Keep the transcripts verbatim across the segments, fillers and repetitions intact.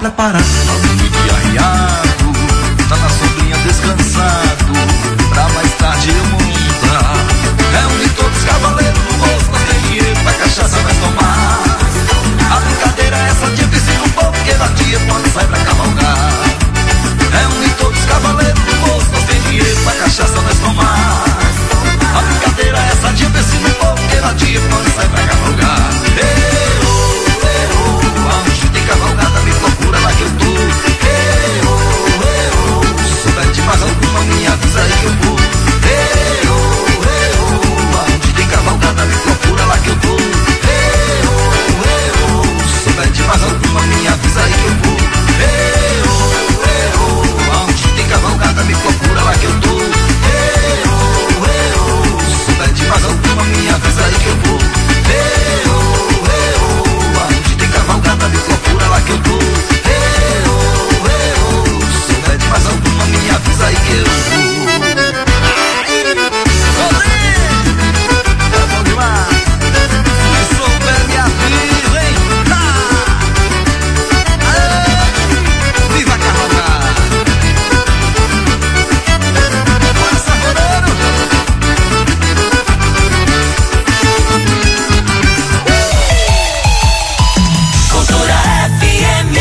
preparar. Novinho de arriado, tá na sombrinha descansado, pra mais tarde eu montar. Reúne todos os cavaleiros no bolso, nós tem dinheiro pra cachaça nós tomar. A brincadeira é essa, tipo ensina um pouco, que na dia quando sai pra cavalgar. Reúne todos os cavaleiros no bolso, nós tem dinheiro pra cachaça nós tomar. A brincadeira é essa, tipo ensina um pouco, que na dia quando sai pra cavalgar. Ei, oh, ei, oh, aonde tem cavalgada me procura lá que eu tô. Ei, oh, ei, oh, souber de mais alguma me avisa aí que eu vou. Ei, oh, ei, oh, aonde tem cavalgada me procura lá que eu tô. Ei, oh, ei, oh, souber de mais alguma me avisa aí que eu vou. Ei, oh, ei, oh, aonde tem cavalgada me procura lá que eu tô. Ei, oh, ei, oh, souber de mais alguma me avisa aí que eu vou. Ei, oh, ei, oh, aonde tem cavalgada me procura lá que eu tô. Ei, oh, ei, oh, souber de mais alguma me avisa aí que eu vou. É bom demais. Se souber me avisa, hein? Viva cavalgar! Bora, safoneiro! Cultura F M.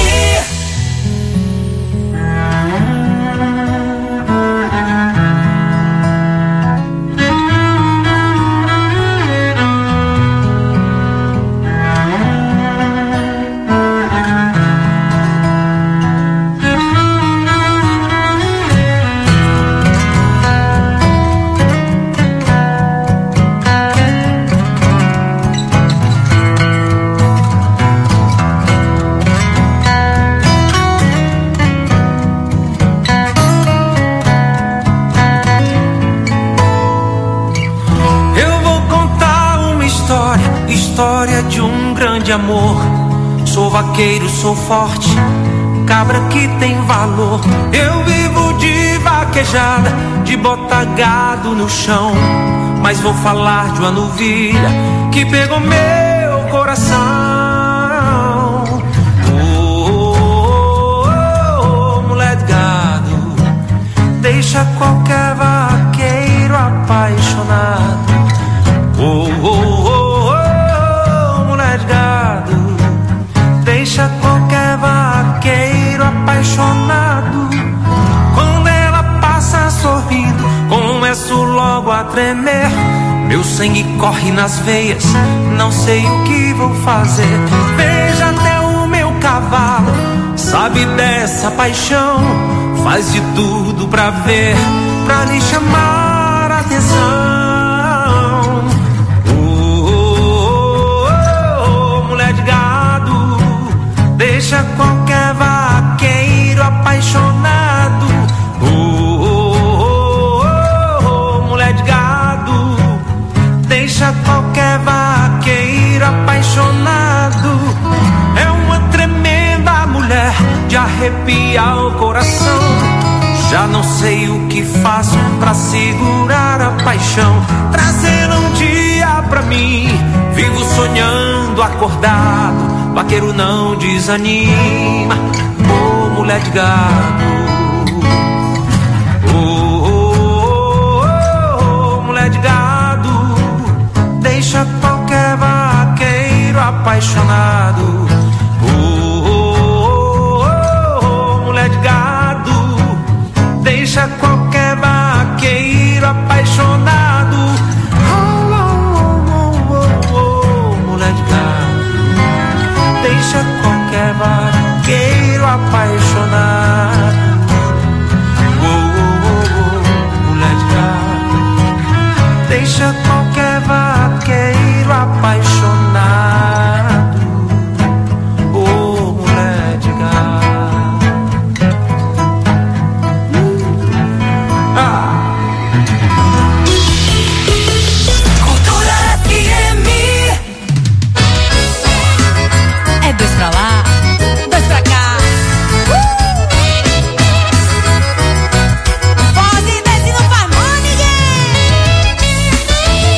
Eu vou contar uma história, história de um grande amor. Sou vaqueiro, sou forte, cabra que tem valor. Eu vivo de vaquejada, de botar gado no chão. Mas vou falar de uma novilha que pegou meu coração. Oh, oh, oh, oh, mulher de gado, deixa qualquer vaqueiro apaixonado. Oh, oh, oh, oh, mulher de gado, deixa qualquer vaqueiro apaixonado. Quando ela passa sorrindo, começo logo a tremer. Meu sangue corre nas veias, não sei o que vou fazer. Veja até o meu cavalo, sabe dessa paixão. Faz de tudo pra ver, pra lhe chamar a atenção. Deixa qualquer vaqueiro apaixonado. Oh, oh, oh, oh, mulher de gado, deixa qualquer vaqueiro apaixonado. É uma tremenda mulher de arrepiar o coração. Já não sei o que faço pra segurar a paixão. Trazê-la um dia pra mim, vivo sonhando acordado. Vaqueiro não desanima, oh, mulher de gado. Oh, oh, oh, oh, mulher de gado, deixa qualquer vaqueiro apaixonado. Oh, oh, oh, oh, mulher de gado, deixa qualquer vaqueiro apaixonado. Oh, oh, oh, oh, oh, mulher de gado, deixa qualquer vaqueiro apaixonado. Oh, oh, oh, oh, mulher de gado, deixa qualquer vaqueiro apaixonado. Oh, mulher de gado. Ah. Cultura F M. É dois pra lá, dois pra cá. Uh! Pode desce, não faz mal, ninguém.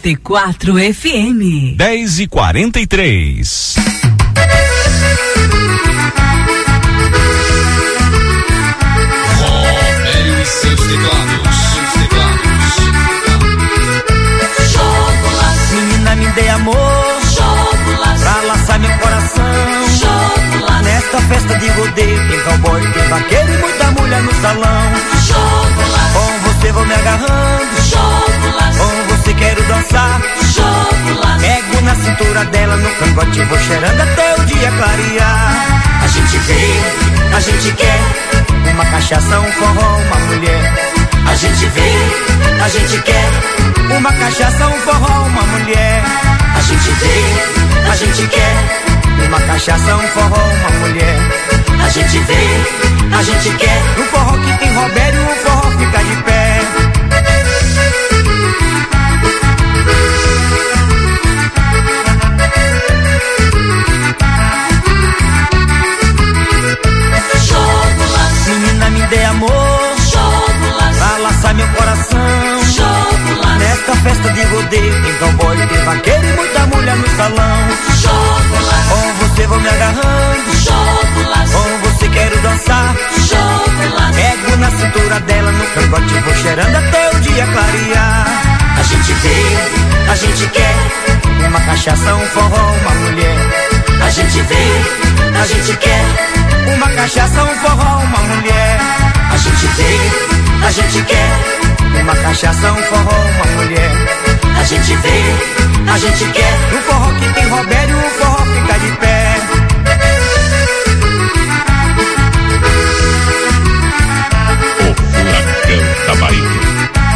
noventa e quatro F M. dez e quarenta e três. Robério e seus teclados. Seus teclados. Chocolate. Menina, me dê amor. Chocolate. Pra laçar meu coração. Chocolate. Nesta festa de rodeio tem cowboy, tem vaqueiro e muita mulher no salão. Chocolate. Com você vou me agarrando. Chocolate. Com você quero dançar. Chocolate. Pego na cintura dela, no cangote vou cheirando até o dia clarear. A gente vê, a gente quer uma cachaça, um forró, uma mulher. A gente vê, a gente quer uma cachaça, um forró, uma mulher. A gente vê, a gente quer uma cachaça, um forró, uma mulher. A gente vê, a gente quer um forró que tem Robério, um forró fica de pé. Chocolate. Menina, me dê amor. Chocolate. Pra laçar meu coração. Chocolate. Nesta festa de rodeio tem cowboy, tem vaqueiro e muita mulher no salão. Chocolate. Com você vou me agarrando. Chocolate. Com você quero dançar. Chocolate. Pego na cintura dela, no cangote vou cheirando até o dia clarear. A gente vê, a gente quer uma cachaça, um forró, uma mulher. A gente vê, a gente quer uma cachaça, um forró, uma mulher. A gente vê, a gente quer uma cachaça, um forró, uma mulher. A gente vê, a gente quer um forró que tem Robério, um forró fica de pé. O furacão da Bahia.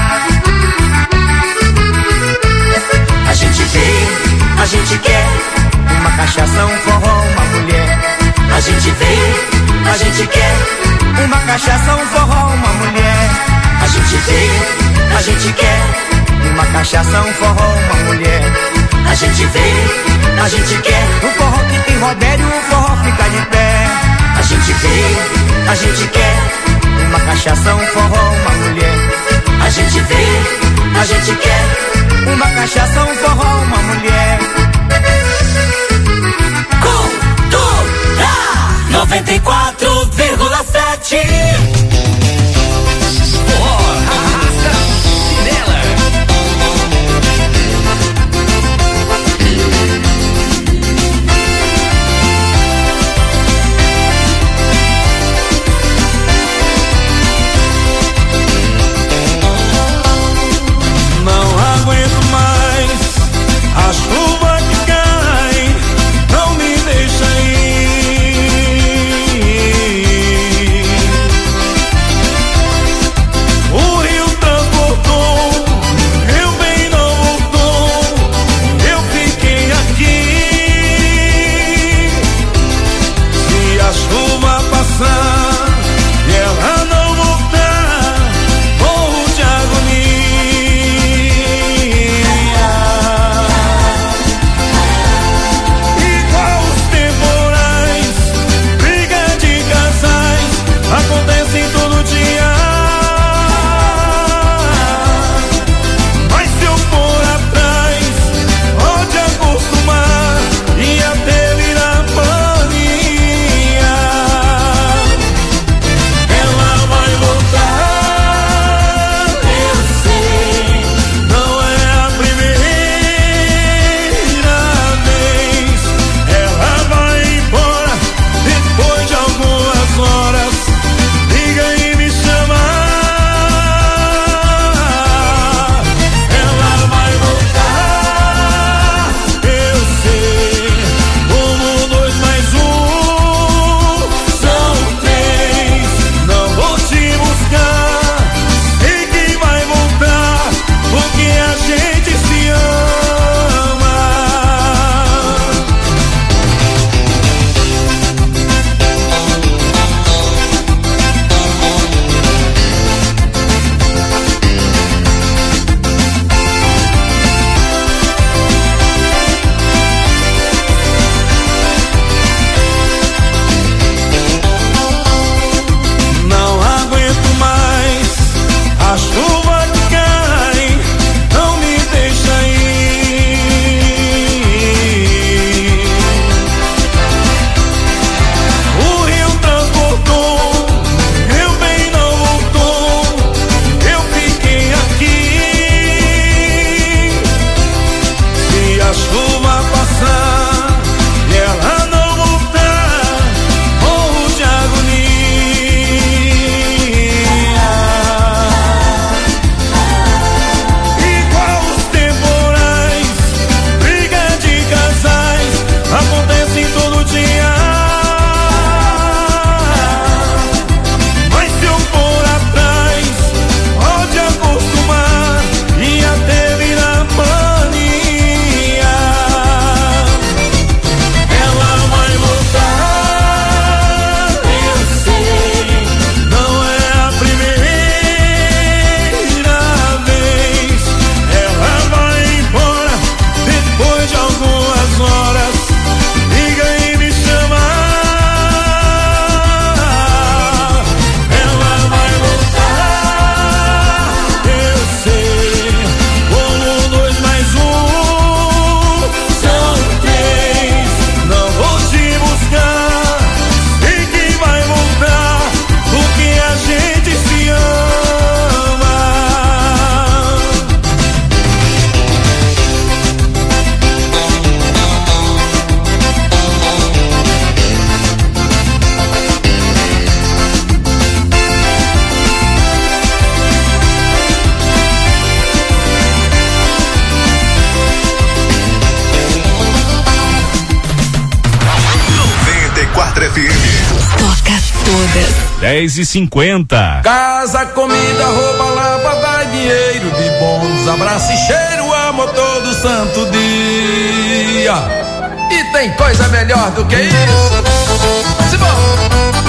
A gente vê, a gente quer uma cachaça, um forró, uma mulher. A gente vê, a gente quer uma cachaça, um forró, uma mulher. A gente vê, a gente quer uma cachaça, um forró, uma mulher. A gente vê, a gente quer um forró que tem Robério, um forró fica de pé. A gente vê, a gente quer uma cachaça, um forró, uma mulher. A gente vê, a gente quer uma cachaça, um forró, uma mulher. Cultura noventa e quatro vírgula sete. A chuva que cai não me deixa ir. dez e cinquenta. Casa, comida, roupa, lava, dá dinheiro de bons, abraço e cheiro, amor todo santo dia. E tem coisa melhor do que isso? Se bom.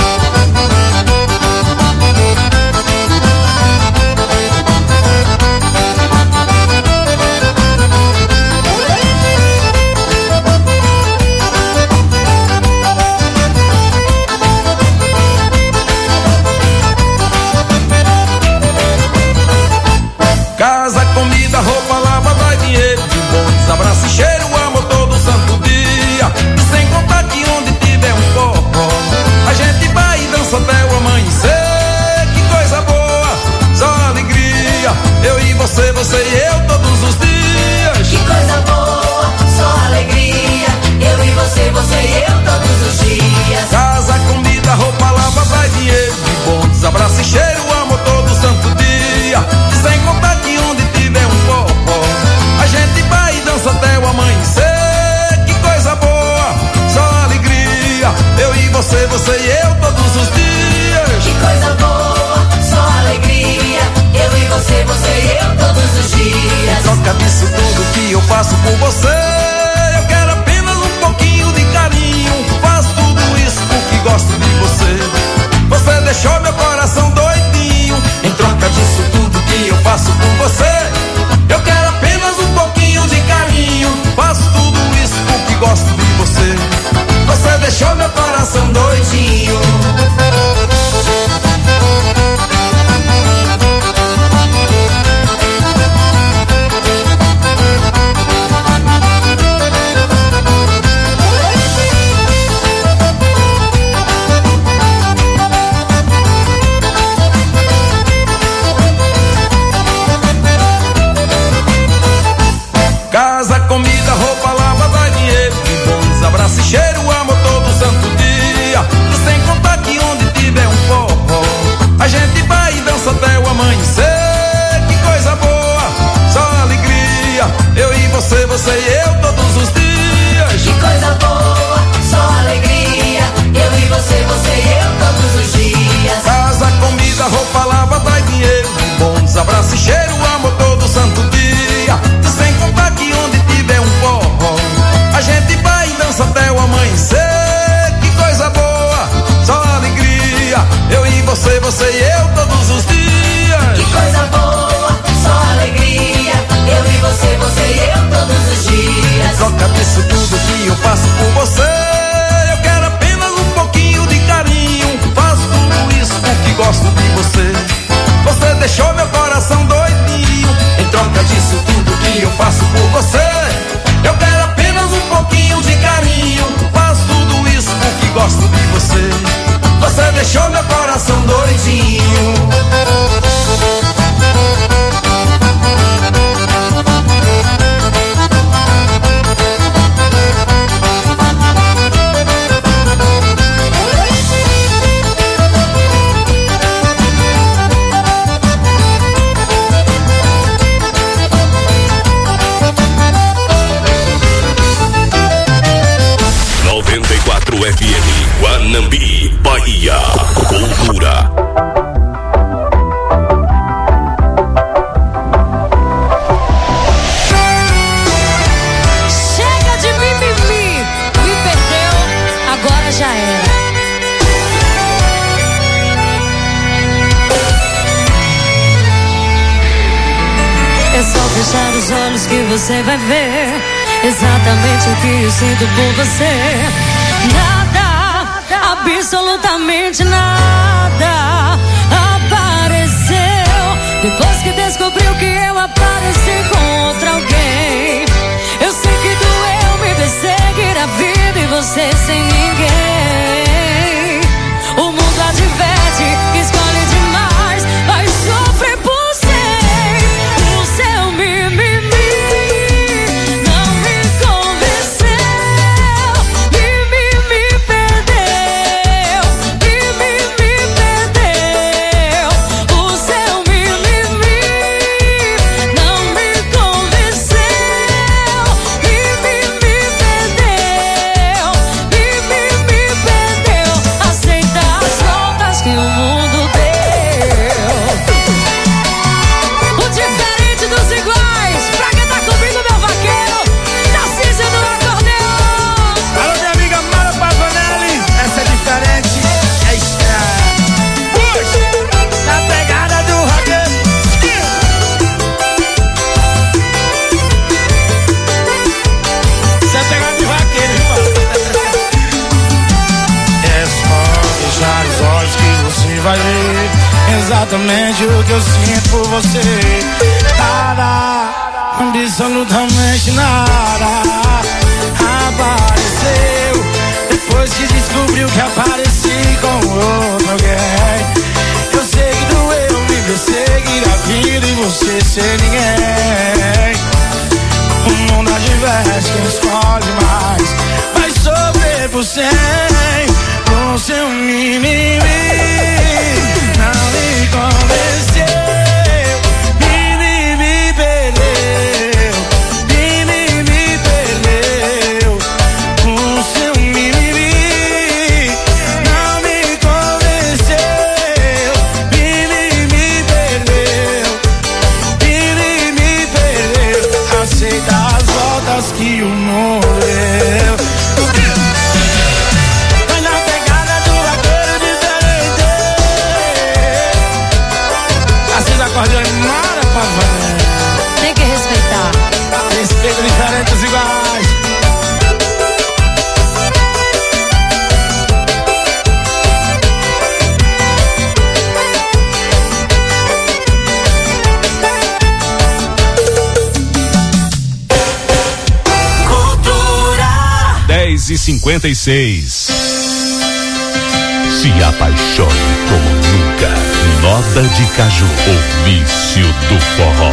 Casa, comida, roupa, lava, dá dinheiro de bons, abraço e cheiro, amor todo santo dia. E sem contar que onde tiver um forró, a gente vai e dança até o amanhecer. Que coisa boa, só alegria, eu e você, você e eu todos os dias. Que coisa boa, só alegria, eu e você, você e eu todos os dias. Casa, comida, roupa, lava, dá dinheiro de bons, abraço e cheiro, amor todo santo dia. E sem contar que onde tiver um forró, a gente vai e dança até o amanhecer. Que coisa boa, só alegria, eu e você, você e eu todos os dias. Que coisa boa, só alegria, eu e você, você e eu todos os dias. Troca disso tudo que eu faço por você, eu quero apenas um pouquinho de carinho. Faço tudo isso porque gosto de você. Você deixou meu coração doidinho. Em troca disso tudo que eu faço por você, eu quero apenas um pouquinho de carinho. Faço tudo isso porque gosto de você. Você deixou meu coração doidinho. Casa, comida, roupa, lava, dá dinheiro de bons, abraço e cheiro, amor todo santo dia. E sem contar que onde tiver um forró, a gente vai e dança até o amanhecer. Que coisa boa, só alegria, eu e você, você e eu todos os dias. Que coisa boa, só alegria, eu e você, você e eu todos os dias. Casa, comida, roupa, lava, dá dinheiro de bons, abraço e cheiro, amor todo santo dia. E sem contar que onde tiver um forró, a gente vai e dança até o amanhecer. Que coisa boa, só alegria, eu e você, você e eu todos os dias. Que coisa boa, só alegria, eu e você, você e eu todos os dias. Troca disso tudo que eu faço por você, eu quero apenas um pouquinho de carinho. Faço tudo isso porque gosto de você. Você deixou meu coração doidinho. Em troca disso tudo que eu faço por você, eu quero apenas um pouquinho de carinho. Faço tudo isso porque gosto de você. Você deixou meu coração doidinho. noventa e quatro F M, Guanambi, Bahia. Cultura. Chega de mimimi, me perdeu, agora já era. É só fechar os olhos que você vai ver exatamente o que eu sinto por você. Nada, absolutamente nada apareceu depois que descobriu que eu apareci com outra alguém. Eu sei que doeu me ver seguir a vida e você sem ninguém. O mundo adverte, escolhe demais, vai sofrer por ser o seu mimimi. o mundo deu. O diferente dos iguais, pra quem tá comigo, meu vaqueiro, Tarcísio do acordeão. Alô, minha amiga Mara Pavanelli, essa é diferente, é estranha. Puxa, na pegada do roqueiro. Você é pegada de vaqueiro, irmão. É só fechar os olhos que você vai ver exatamente o que eu sinto por você. Nada, absolutamente nada apareceu depois que descobriu que apareci com outro alguém. Eu sei que doeu me ver seguir a vida e você ser ninguém. O mundo adverso, quem escolhe mais vai sofrer por cem. Você é um mimimi, não me convenceu. Mimimi perdeu, mimimi perdeu. Você é um mimimi, não me convenceu. Mimimi perdeu, mimimi perdeu. Aceita as voltas que o mundo deu. Tem que respeitar. Respeito diferentes iguais. Cultura. dez e cinquenta e seis. Se apaixone como nunca. Nota de Caju, o vício do forró.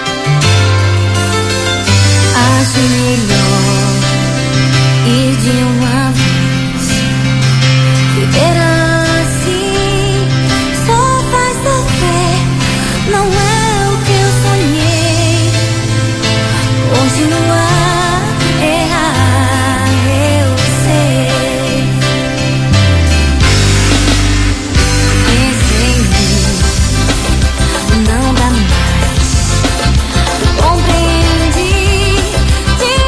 Acho melhor ir de uma vez. Viver assim só faz sofrer. Não é o que eu sonhei. Continuar a errar, eu sei. Pensei em mim, não dá mais. Compreendi.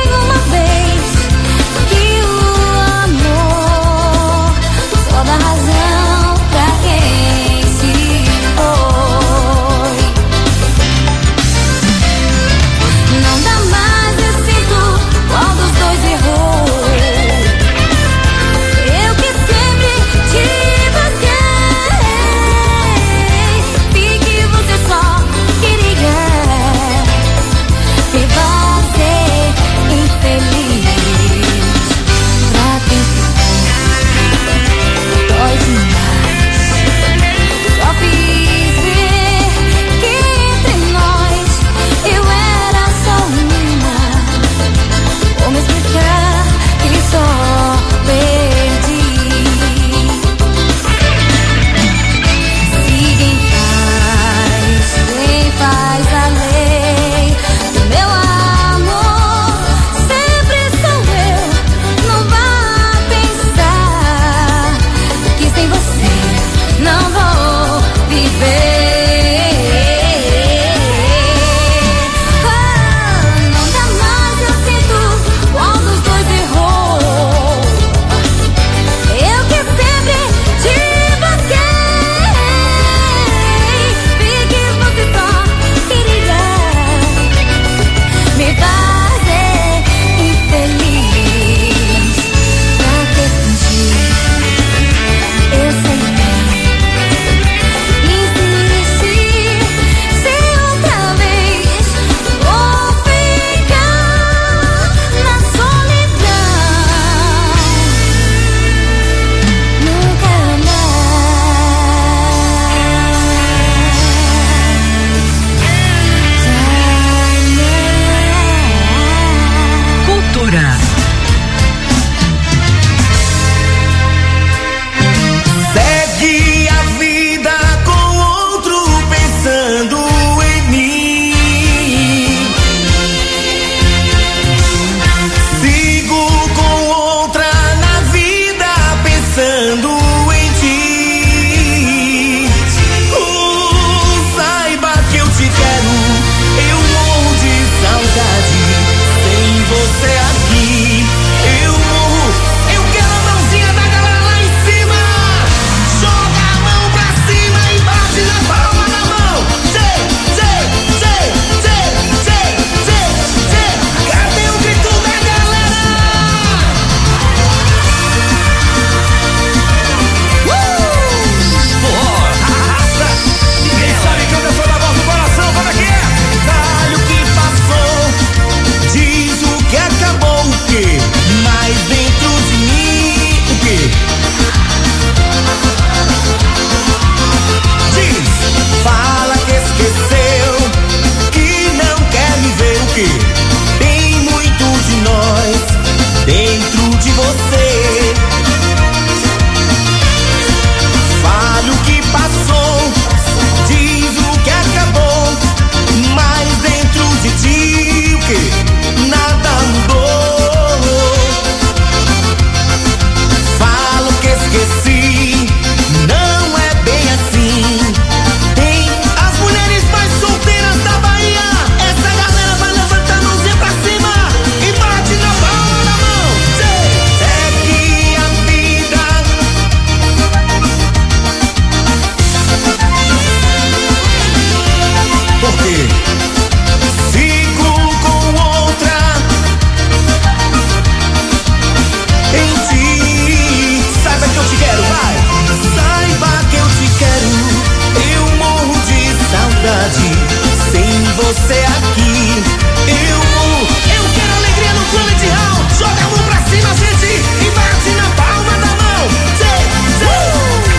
você aqui, eu morro. Eu quero alegria no Planet Hall. Joga a mão pra cima, gente, e bate na palma da mão. Tchê, tchê.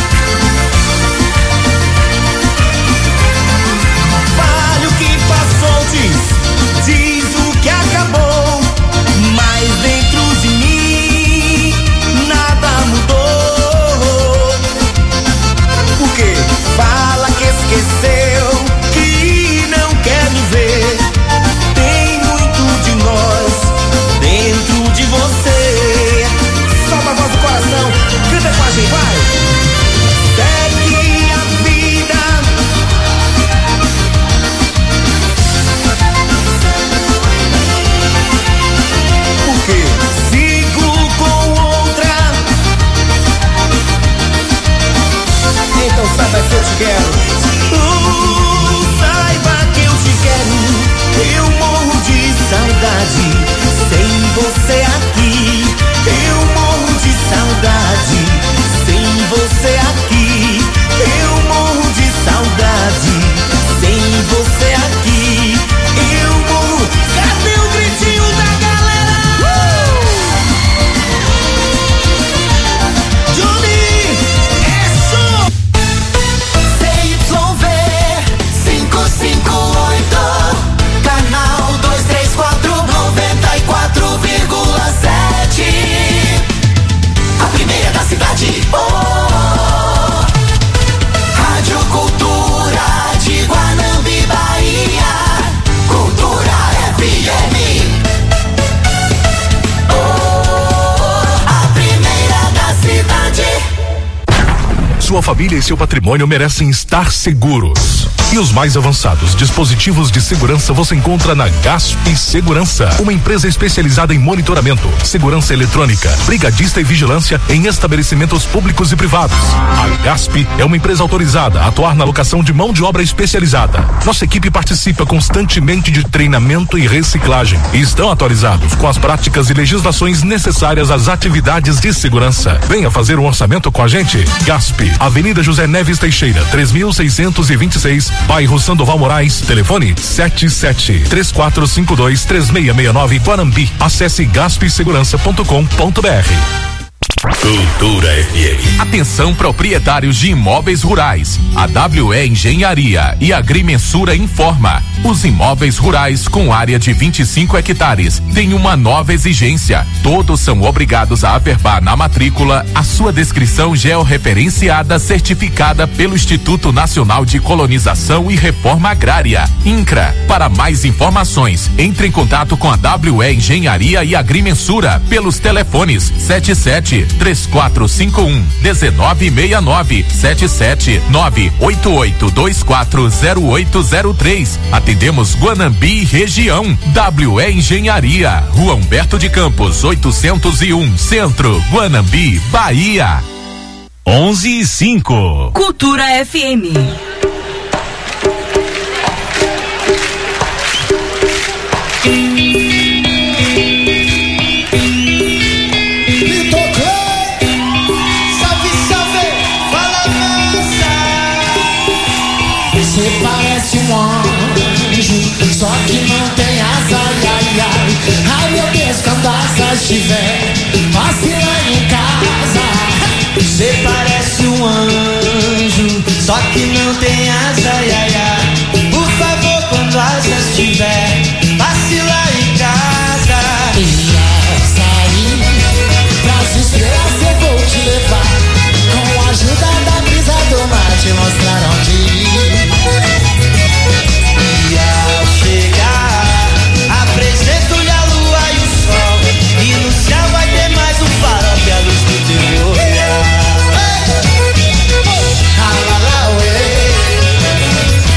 Fale o que passou, diz, diz o que acabou, mas dentro de mim nada mudou. Por quê? Fala que esqueceu, que não quer me ver. Tem muito de nós dentro de você. Solta a voz do coração, canta com a gente, vai. Segue a vida. Por quê? Sigo com outra. Então saiba que eu te quero. Uh, saiba que eu te quero. Eu morro de saudade sem você aqui. Eu morro de saudade sem você aqui. Eu morro de saudade sem você aqui. Eu morro. Cadê o gritinho da galera? Uh! Johnny, é show! C Y V cinco cinco oito, canal dois três quatro, noventa e quatro vírgula sete. A primeira da cidade. Oh, Rádio Cultura de Guanambi, Bahia. Cultura F M. Oh, a primeira da cidade. Sua família e seu patrimônio merecem estar seguros. E os mais avançados dispositivos de segurança você encontra na Gasp Segurança, uma empresa especializada em monitoramento, segurança eletrônica, brigadista e vigilância em estabelecimentos públicos e privados. A Gasp é uma empresa autorizada a atuar na locação de mão de obra especializada. Nossa equipe participa constantemente de treinamento e reciclagem e estão atualizados com as práticas e legislações necessárias às atividades de segurança. Venha fazer um orçamento com a gente. Gasp, Avenida José Neves Teixeira, três mil seiscentos e vinte e seis, bairro Sandoval Moraes, telefone sete sete três quatro cinco dois três seis seis nove, Guanambi. Acesse gasp segurança ponto com ponto b r. Cultura F M. Atenção, proprietários de imóveis rurais. A W E Engenharia e Agrimensura informa: os imóveis rurais com área de vinte e cinco hectares têm uma nova exigência. Todos são obrigados a averbar na matrícula a sua descrição georreferenciada certificada pelo Instituto Nacional de Colonização e Reforma Agrária, INCRA. Para mais informações, entre em contato com a W E Engenharia e Agrimensura pelos telefones sete sete três quatro cinco um um nove seis nove, sete sete nove oito oito dois quatro zero oito zero três. Atendemos Guanambi região. W E Engenharia, Rua Humberto de Campos, oitocentos e um, Centro, Guanambi, Bahia. onze e cinco. Cultura F M. Você parece um anjo, só que não tem asa, ai, ai, ai. Ai meu Deus, quando a asa estiver, passe lá em casa. Você parece um anjo, só que não tem asa, ai, ai, ai. Por favor, quando a asa estiver, passe lá em casa. E ao sair pras estrelas eu vou te levar, com a ajuda da brisa do mar, te mostrar onde ir. E ao chegar, apresento-lhe a lua e o sol, e no céu vai ter mais um farol que a luz do teu olhar. Ah, lá, lá, uê.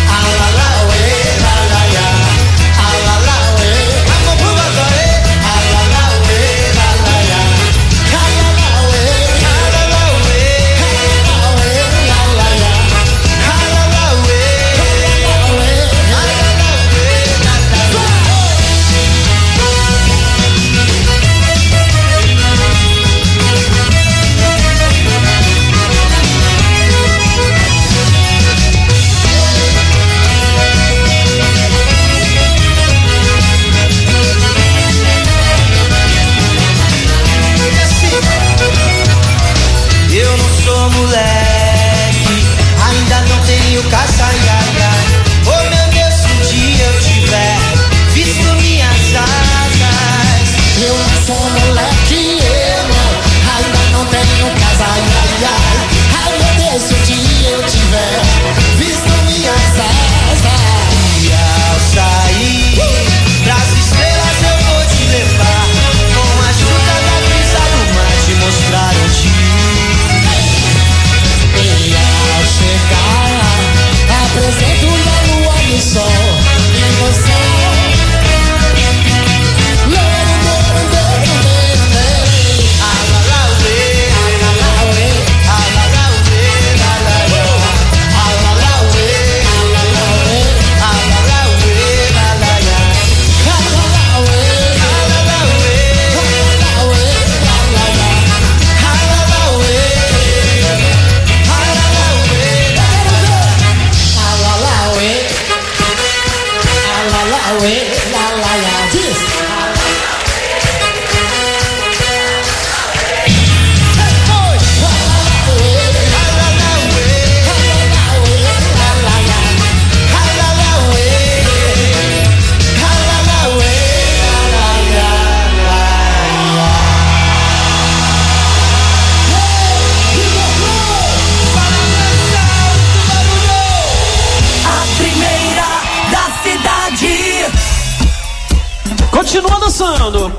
dançando.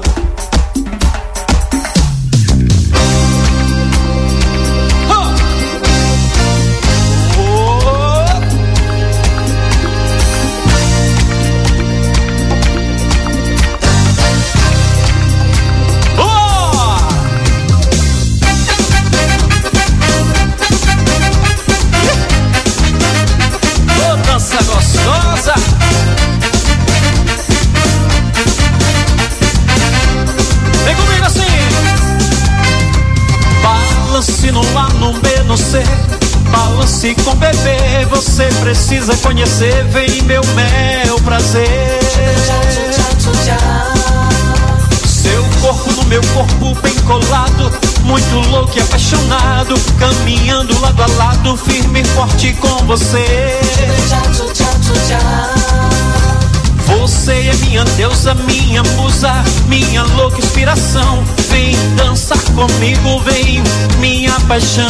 No A, no B, no C, balance com bebê. Você precisa conhecer, vem meu mel prazer. Seu corpo no meu corpo bem colado, muito louco e apaixonado, caminhando lado a lado, firme e forte com você. Você é minha deusa, minha musa, minha louca inspiração. Vem dançar comigo, vem minha paixão.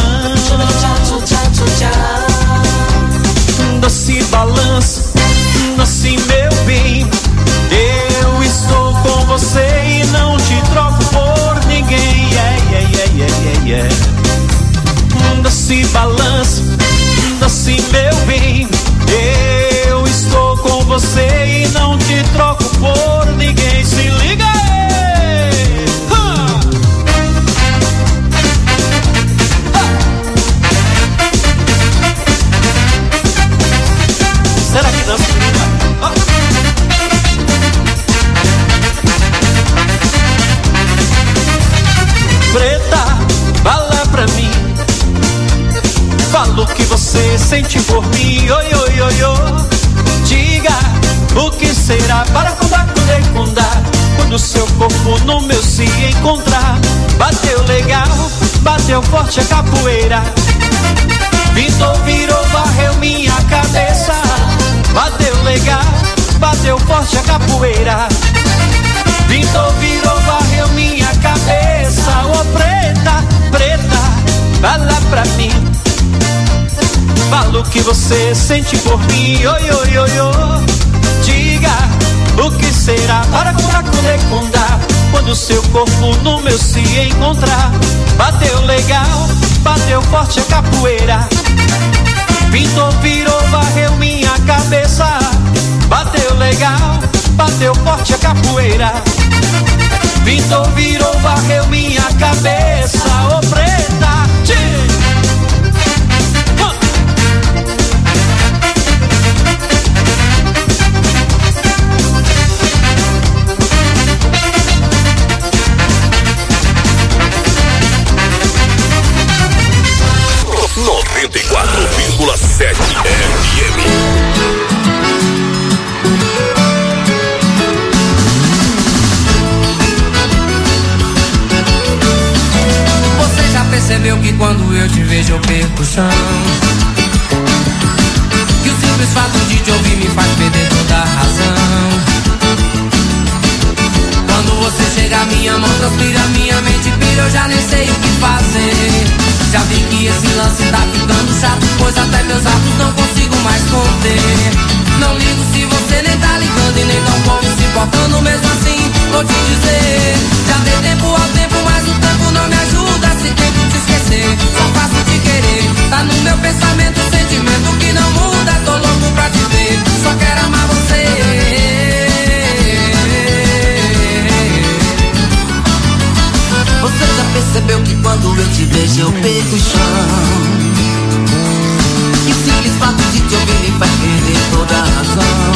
Doce balanço, doce meu bem. Eu estou com você e não te troco por ninguém. Yeah, yeah, yeah, yeah, yeah, yeah. Doce balanço, doce meu bem. Eu estou com você e não te troco por ninguém. Se liga aí! Ha! Ha! Será que dança comigo? Oh. Preta, fala pra mim. Fala o que você sente por mim. Oi, oi, oi, oi. Diga o que será para condar, condar, condar. Quando seu corpo no meu se encontrar. Bateu legal, bateu forte a capoeira. Pintou, virou, varreu minha cabeça. Bateu legal, bateu forte a capoeira. Pintou, virou, varreu minha cabeça. Ô oh, preta, preta, fala pra mim. Fala o que você sente por mim. Oi, oi, oi, oi. Diga o que será para contar, condar. Quando seu corpo no meu se encontrar. Bateu legal, bateu forte a capoeira. Pintou, virou, varreu minha cabeça. Bateu legal, bateu forte a capoeira. Pintou, virou, varreu minha cabeça. Ô oh, preta, tchê. noventa e quatro vírgula sete F M. Você já percebeu que quando eu te vejo eu perco o chão? Que o simples fato de te ouvir me faz perder toda a razão. Quando você chega, minha mão transpira, minha mente pira, eu já nem sei o que fazer. Já vi que esse lance tá ficando chato, pois até meus atos não consigo mais conter. Não ligo se você nem tá ligando e nem tão pouco se importando, mesmo assim vou te dizer. Já dei tempo ao tempo, mas o tempo não me ajuda. Se tento te esquecer, só faço te querer. Tá no meu pensamento, sentimento que não muda. Tô louco pra te ver, só quero amar você. Você já percebeu que quando eu te vejo eu perco o chão? Que simples fato de te ouvir me faz perder toda a razão.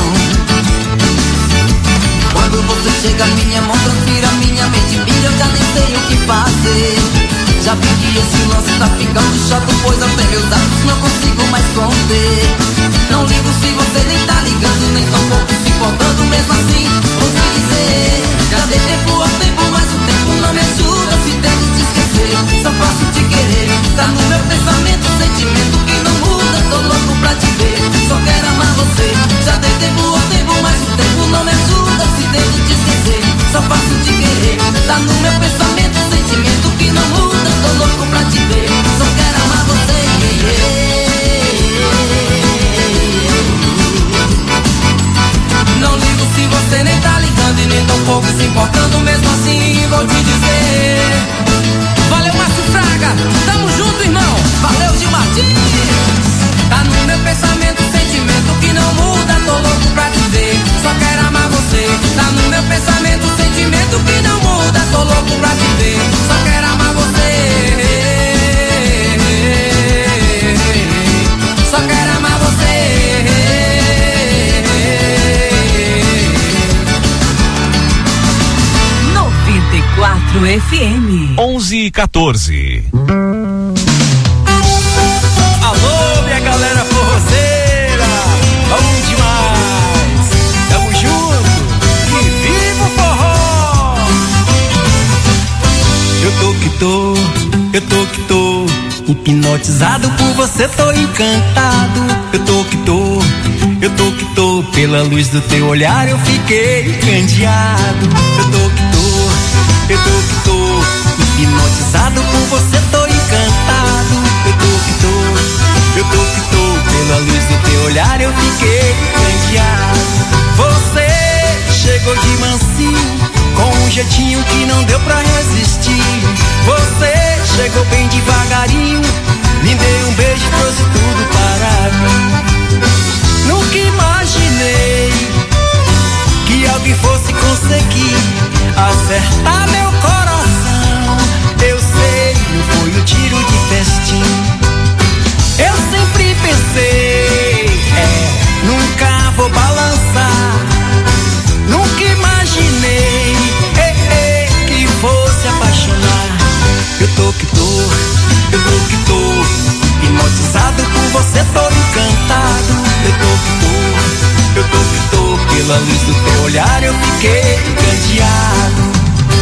Quando você chega, minha mão transpira, minha mente vira, eu já nem sei o que fazer. Já vi que esse lance tá ficando chato, pois até meus atos não consigo mais conter. Não ligo se você nem tá ligando, nem tão pouco se importando, mesmo assim vou te dizer. Já dei tempo ao tempo, mas o tempo não me ajuda. Se tento te esquecer, só faço te querer. Tá no meu pensamento, sentimento que não muda. Tô louco pra te ver, só quero amar você. Já dei tempo ao tempo, mas o tempo não me ajuda. Se tento te esquecer, só faço te querer. Tá no meu pensamento, sentimento que não muda. Tô louco pra te ver, só quero amar você. Não ligo se você F M. onze e quatorze. Alô, minha galera forrozeira, bom demais, tamo junto e viva o forró. Eu tô que tô, eu tô que tô, hipnotizado por você, tô encantado. Eu tô que tô, eu tô que tô, pela luz do teu olhar eu fiquei encandeado. Eu tô que tô, eu tô que tô, hipnotizado por você, tô encantado. Eu tô que tô, eu tô que tô, pela luz do teu olhar eu fiquei encandeado. Você chegou de mansinho, com um jeitinho que não deu pra resistir. Você chegou bem devagarinho, me deu um beijo e trouxe tudo para mim. Nunca imaginei que alguém fosse conseguir acertar meu coração. Eu sei, não foi um tiro de festim. Eu sempre pensei, é, nunca vou balançar. Nunca imaginei, é, é, que fosse apaixonar. Eu tô que tô, eu tô que tô, hipnotizado por você, tô encantado. Eu tô que tô, eu tô que tô, pela luz do teu olhar eu fiquei encandeado.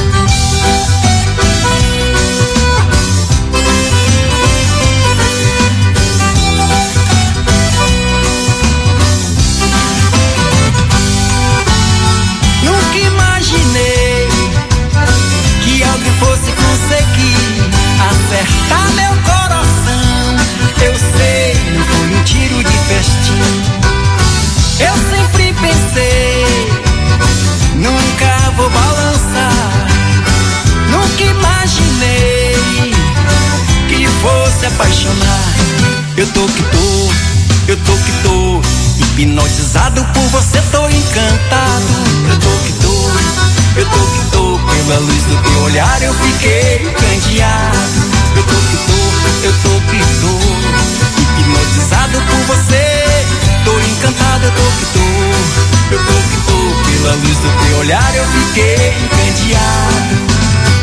Nunca imaginei que alguém fosse conseguir acertar meu coração. Eu sei, não foi um tiro de festim. Eu sempre pensei, nunca vou balançar. Nunca imaginei que fosse apaixonar. Eu tô que tô, eu tô que tô, hipnotizado por você, tô encantado. Eu tô que tô, eu tô que tô, pela luz do teu olhar eu fiquei encandeado. Eu tô que tô, eu tô que tô, hipnotizado por você, tô encantado. Eu tô que tô, eu tô que tô, pela luz do teu olhar eu fiquei encandeado.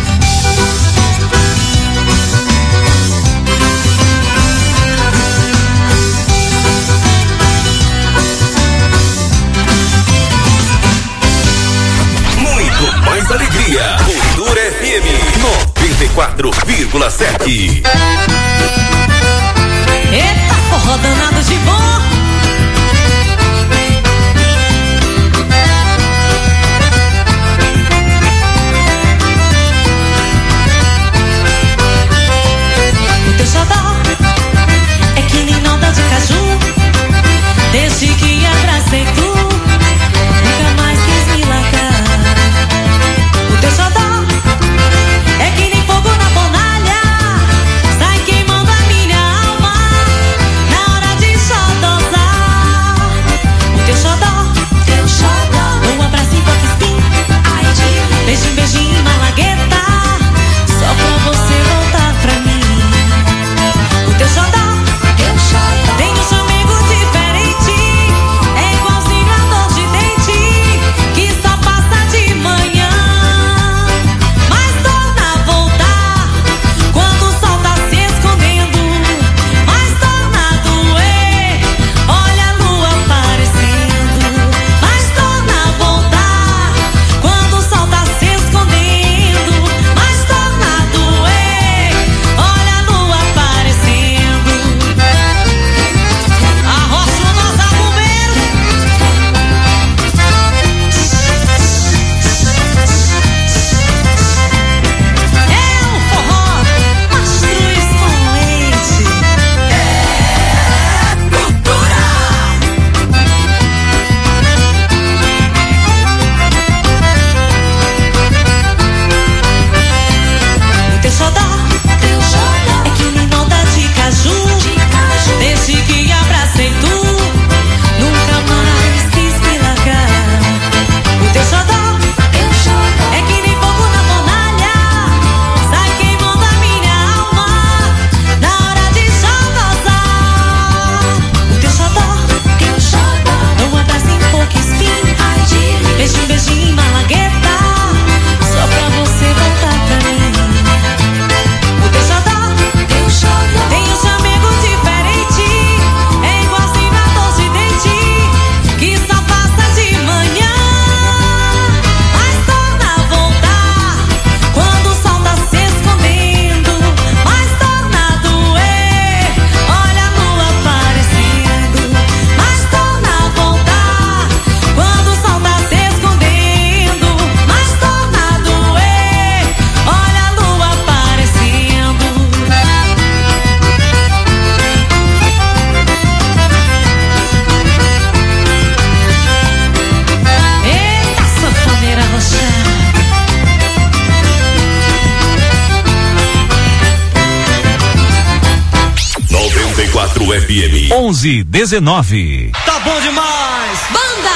Mais alegria, Cultura F M noventa e quatro vírgula sete. Eita, forró danado de bom. O teu xodó é que nem nota de caju. Desde que abracei tu, nunca mais quis me largar. Teu xodó é que nem fogo na fornalha, sai queimando a minha alma na hora de chorar. Módulo F M. onze dezenove. Tá bom demais! Banda!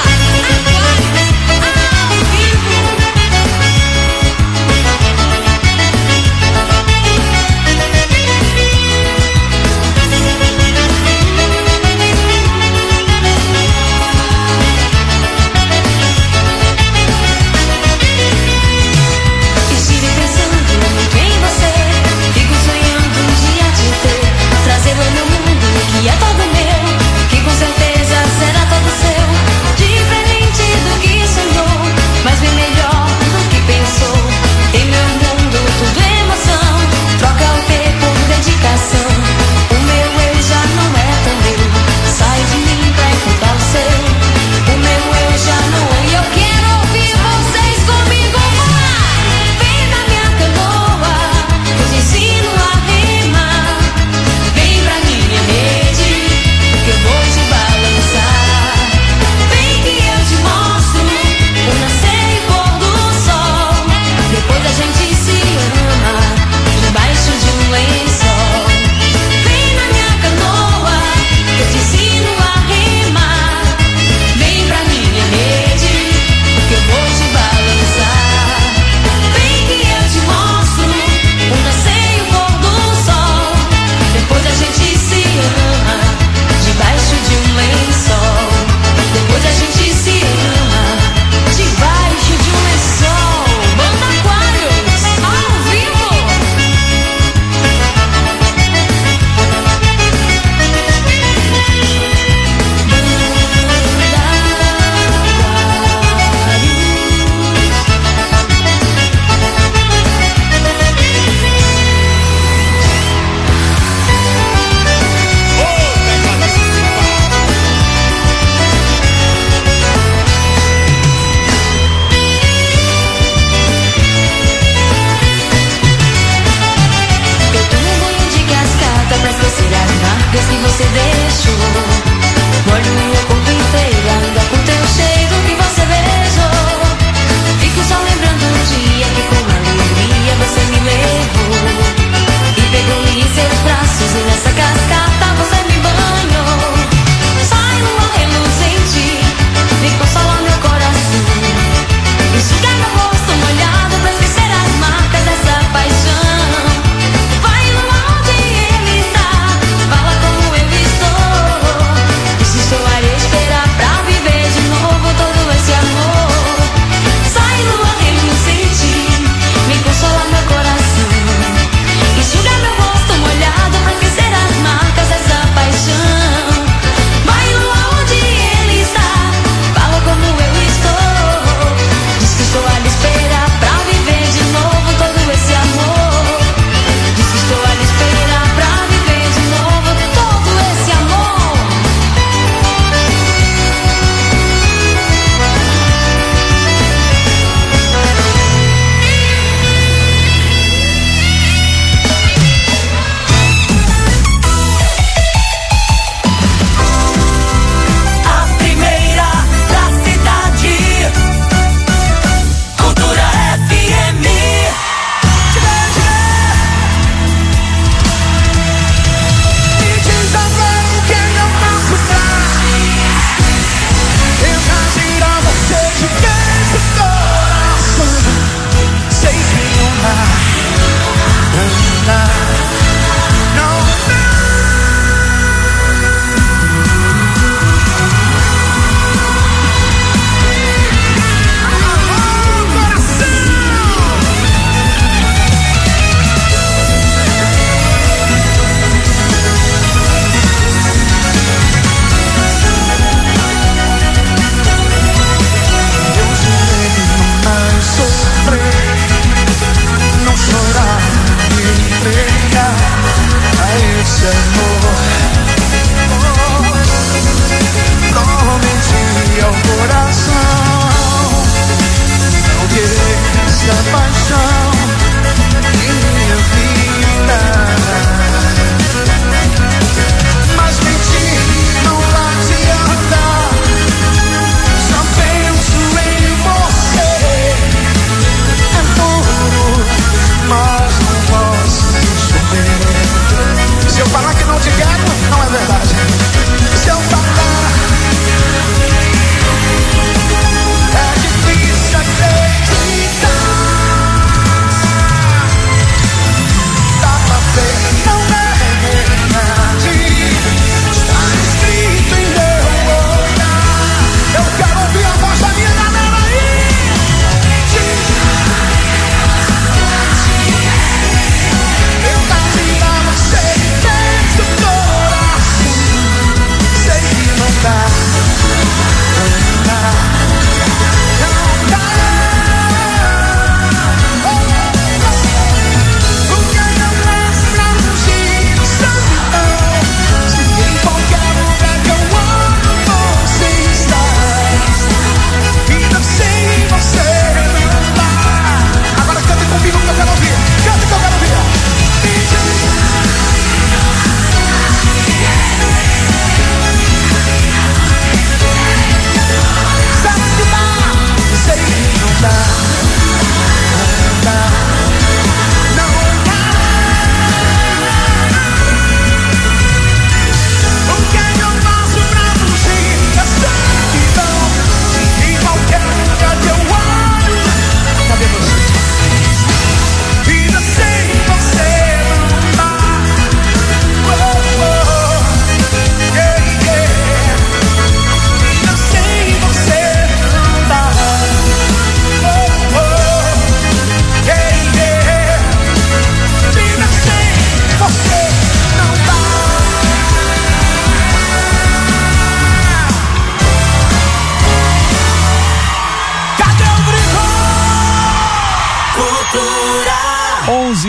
Estive pensando muito em você, fico sonhando um dia te ter, trazê-lo no mundo que é todo meu, que com certeza será todo seu. De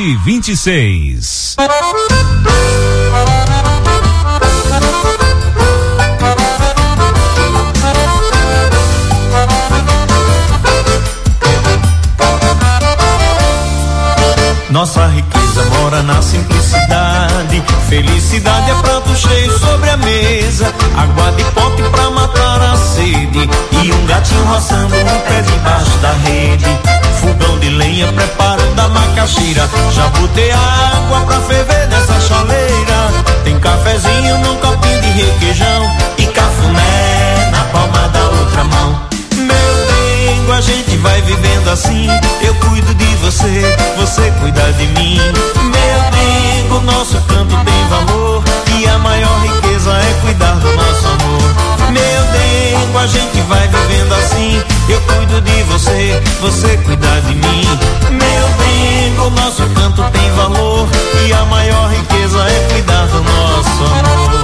e vinte e seis. Nossa riqueza mora na simplicidade. Felicidade é prato cheio sobre a mesa, água de pote pra matar a sede, e um gatinho roçando um pé debaixo da rede. Fogão de lenha preparando a macaxeira, já botei a água pra ferver nessa chaleira. Tem cafezinho num copinho de requeijão e cafuné na palma da outra mão. Meu dengo, a gente vai vivendo assim. Eu cuido de você, você cuida de mim. Meu dengo, nosso canto tem valor, e a maior riqueza é cuidar do nosso amor. Meu dengo, a gente vai vivendo assim. Eu cuido de você, você cuida de mim. Meu dengo, nosso canto tem valor, e a maior riqueza é cuidar do nosso amor.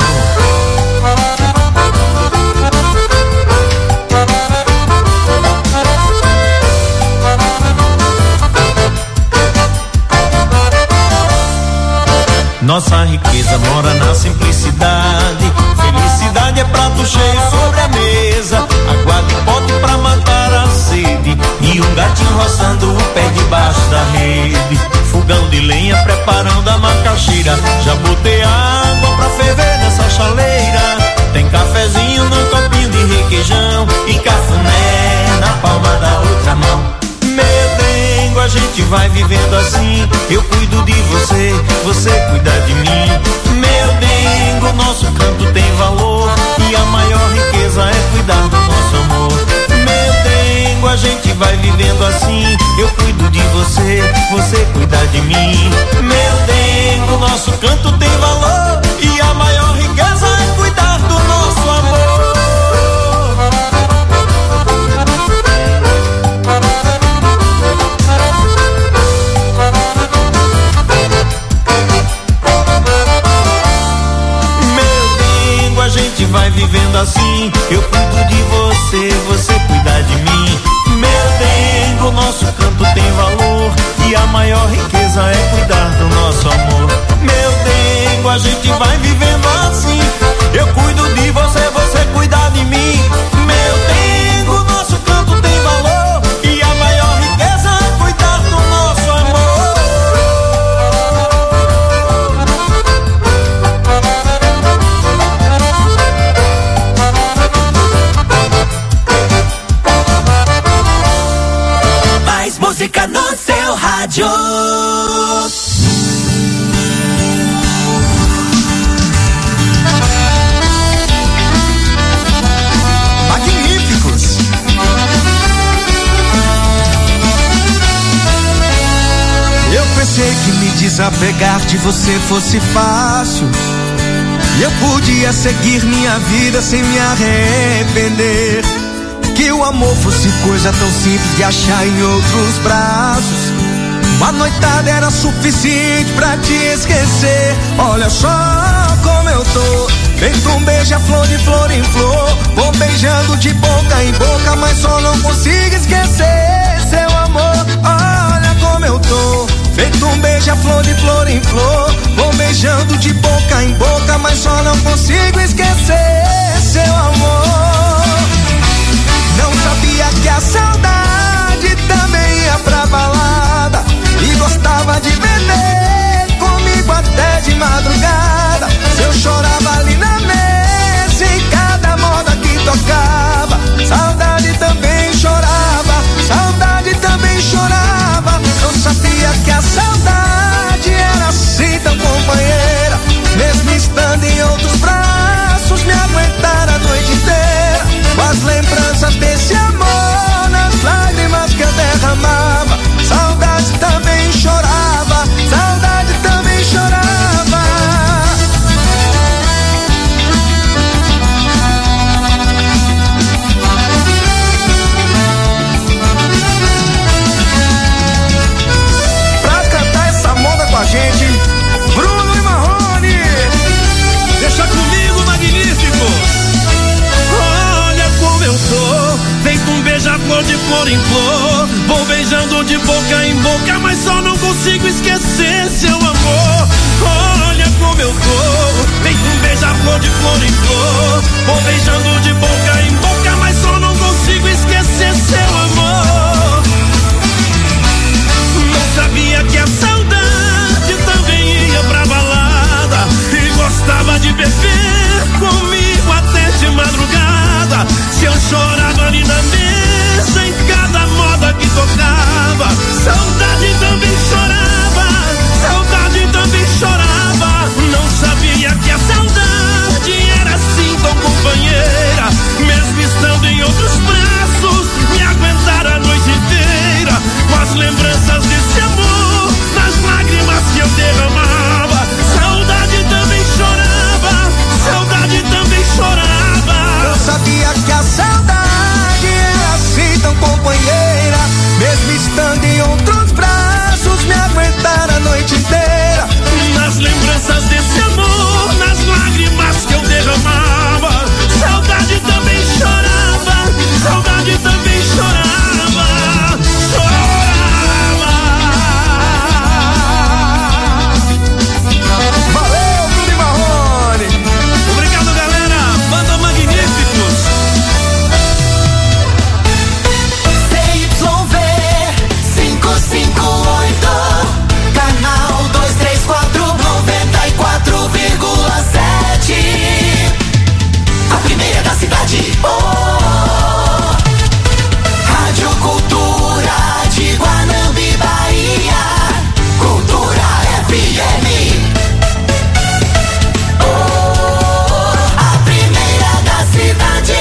Nossa riqueza mora na simplicidade. Felicidade é prato cheio sobre a mesa, água de pote pra matar a sede, e um gatinho roçando o pé debaixo da rede. Fogão de lenha preparando a macaxeira, já botei a água pra ferver nessa chaleira. Tem cafezinho num copinho de requeijão e cafuné na palma da outra mão. Meu dengo, a gente vai vivendo assim. Eu cuido de você, você cuida de mim. Meu dengo, nosso canto tem valor, e a maior riqueza é cuidar do nosso amor. Meu dengo, a gente vai vivendo assim. Eu cuido de você, você cuida de mim. Meu dengo, nosso canto tem valor, e a maior riqueza é cuidar do nosso amor. A gente vai vivendo assim. Eu cuido de você, você cuida de mim. Meu dengo, nosso canto tem valor, e a maior riqueza é cuidar do nosso amor. Meu dengo, a gente vai vivendo assim. Eu cuido de você, você cuida de mim. Meu dengo, nosso canto tem valor, e a maior riqueza é cuidar do nosso amor. Música no seu rádio. Magníficos. Eu pensei que me desapegar de você fosse fácil, e eu podia seguir minha vida sem me arrepender. Que o amor fosse coisa tão simples de achar em outros braços. Uma noitada era suficiente pra te esquecer. Olha só como eu tô, feito um beija-flor de flor em flor. Vou beijando de boca em boca, mas só não consigo esquecer seu amor. Olha como eu tô, feito um beija-flor de flor em flor. Vou beijando de boca em boca, mas só não consigo esquecer seu amor. Não sabia que a saudade também ia pra balada, e gostava de beber comigo até de madrugada. Se eu chorava ali na mesa em cada moda que tocava, saudade também chorava, saudade também chorava. Não sabia que a saudade era assim tão companheira, mesmo estando em outros braços, me aguentar a noite inteira. Com as lembranças desse amor nas lágrimas que eu derramava, saudade também chorava, saudade também chorava. Pra cantar essa moda com a gente, Bruno e Marrone. Deixa comigo, magníficos. Eu tô, feito um beija-flor de flor em flor. Vou beijando de boca em boca, mas só não consigo esquecer seu amor. Olha como eu tô, feito um beija-flor de flor em flor. Vou beijando de boca em boca, mas só não consigo esquecer seu amor. Não sabia que a saudade também ia pra balada e gostava de beber comigo até de madrugada. Se eu chorava ali na mesa, em cada moda que tocava, saudade também chorava, saudade também chorava. Não sabia que a saudade era assim tão companheira, mesmo estando em outros braços, me aguentar a noite inteira, com as lembranças desse amor, nas lágrimas que eu derramava. Saudade também chorava, saudade também chorava. Eu sabia que a saudade era assim tão companheira, mesmo estando em outros braços, me aguentar a noite inteira. Nas lembranças desse amor, nas lágrimas que eu derramava. Saudade também chorava, saudade também chorava, chorava. Valeu, Bruno Marrone. Obrigado, galera. Banda Magníficos. C Y V cinco cinco oito, canal dois três quatro, noventa e quatro vírgula sete. A primeira da cidade. Oh, Rádio Cultura de Guanambi, Bahia. Cultura F M. Oh, a primeira da cidade.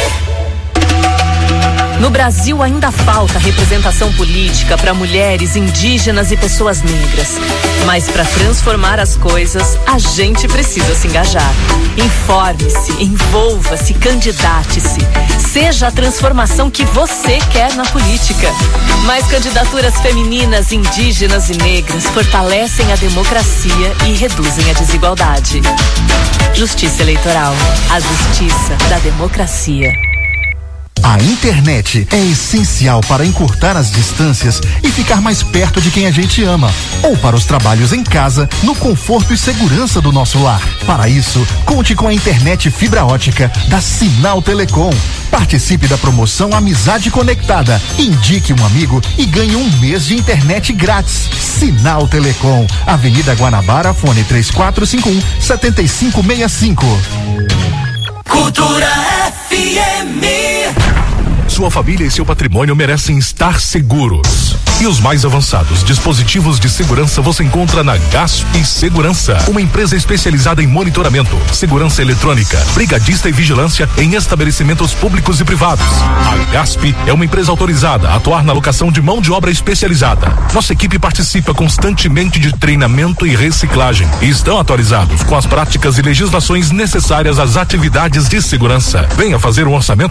No Brasil ainda falta representação política para mulheres, indígenas e pessoas negras. Mas para transformar as coisas, a gente precisa se engajar. Informe-se, envolva-se, candidate-se. Seja a transformação que você quer na política. Mais candidaturas femininas, indígenas e negras fortalecem a democracia e reduzem a desigualdade. Justiça Eleitoral, a justiça da democracia. A internet é essencial para encurtar as distâncias e ficar mais perto de quem a gente ama, ou para os trabalhos em casa, no conforto e segurança do nosso lar. Para isso, conte com a internet fibra ótica da Sinal Telecom. Participe da promoção Amizade Conectada. Indique um amigo e ganhe um mês de internet grátis. Sinal Telecom, Avenida Guanabara, fone três quatro cinco um, sete cinco seis cinco. Cultura F M. Sua família e seu patrimônio merecem estar seguros. E os mais avançados dispositivos de segurança você encontra na Gasp Segurança, uma empresa especializada em monitoramento, segurança eletrônica, brigadista e vigilância em estabelecimentos públicos e privados. A Gasp é uma empresa autorizada a atuar na locação de mão de obra especializada. Nossa equipe participa constantemente de treinamento e reciclagem e estão atualizados com as práticas e legislações necessárias às atividades de segurança. Venha fazer um orçamento